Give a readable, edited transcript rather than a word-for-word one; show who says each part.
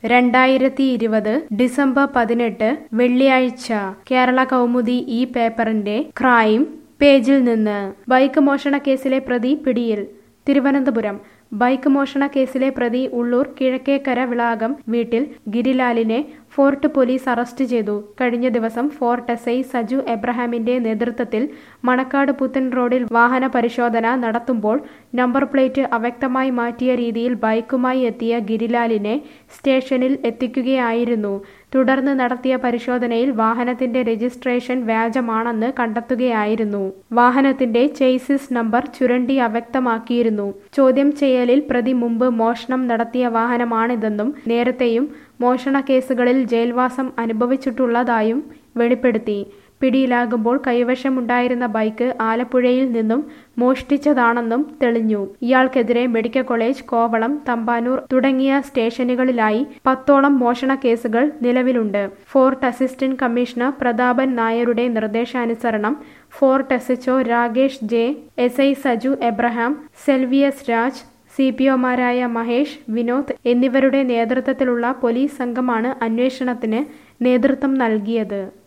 Speaker 1: 2020 December 18 വെള്ളിയാഴ്ച കേരള കൗമുദി ഈ പേപ്പറിന്റെ ക്രൈം പേജിൽ നിന്ന് ബൈക്ക് മോഷണ കേസിലെ പ്രതി പിടിയിൽ. തിരുവനന്തപുരം ബൈക്ക് മോഷണ കേസിലെ പ്രതി ഉള്ളൂർ കിഴക്കേക്കര വിളാകം വീട്ടിൽ ഗിരിലാലിനെ ഫോർട്ട് പോലീസ് അറസ്റ്റ് ചെയ്തു. കഴിഞ്ഞ ദിവസം ഫോർട്ട് എസ്ഐ സജു എബ്രഹാമിന്റെ നേതൃത്വത്തിൽ മണക്കാട് പുത്തൻ റോഡിൽ വാഹന പരിശോധന നടത്തുമ്പോൾ നമ്പർ പ്ലേറ്റ് അവ്യക്തമായി മാറ്റിയ രീതിയിൽ ബൈക്കുമായി എത്തിയ ഗിരിലാലിനെ സ്റ്റേഷനിൽ എത്തിക്കുകയായിരുന്നു. തുടർന്ന് നടത്തിയ പരിശോധനയിൽ വാഹനത്തിന്റെ രജിസ്ട്രേഷൻ വ്യാജമാണെന്ന് കണ്ടെത്തുകയായിരുന്നു. വാഹനത്തിന്റെ ചേസിസ് നമ്പർ ചുരണ്ടി അവ്യക്തമാക്കിയിരുന്നു. ചോദ്യം ചെയ്യലിൽ പ്രതി മുമ്പ് മോഷണം നടത്തിയ വാഹനമാണിതെന്നും നേരത്തെയും മോഷണ കേസുകളിൽ ജയിൽവാസം അനുഭവിച്ചിട്ടുള്ളതായും വെളിപ്പെടുത്തി. പിടിയിലാകുമ്പോൾ കൈവശമുണ്ടായിരുന്ന ബൈക്ക് ആലപ്പുഴയിൽ നിന്നും മോഷ്ടിച്ചതാണെന്നും തെളിഞ്ഞു. ഇയാൾക്കെതിരെ മെഡിക്കൽ കോളേജ്, കോവളം, തമ്പാനൂർ തുടങ്ങിയ സ്റ്റേഷനുകളിലായി 10ഓളം മോഷണ കേസുകൾ നിലവിലുണ്ട്. ഫോർട്ട് അസിസ്റ്റന്റ് കമ്മീഷണർ പ്രതാപൻ നായരുടെ നിർദ്ദേശാനുസരണം fort SHO Rakesh J, SI Saju Abraham, Selvius Raj, സിപിഒമാരായ മഹേഷ്, വിനോദ് എന്നിവരുടെ നേതൃത്വത്തിലുള്ള പോലീസ് സംഘമാണ് അന്വേഷണത്തിന് നേതൃത്വം നൽകിയത്.